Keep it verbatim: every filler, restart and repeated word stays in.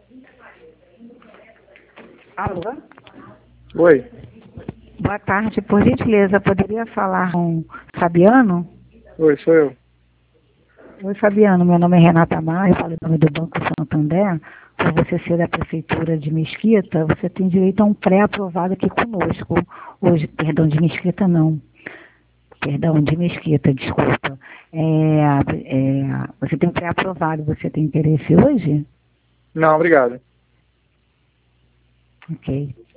Alô? Oi. Boa tarde, por gentileza, poderia falar com Fabiano? Oi, sou eu. Oi, Fabiano, meu nome é Renata Maia, eu falo em nome do Banco Santander. Por você ser da Prefeitura de Mesquita, você tem direito a um pré-aprovado aqui conosco. Hoje, perdão, de Mesquita não. Perdão, de Mesquita, desculpa. É, é, você tem um pré-aprovado, você tem interesse hoje? Não, obrigado. Ok.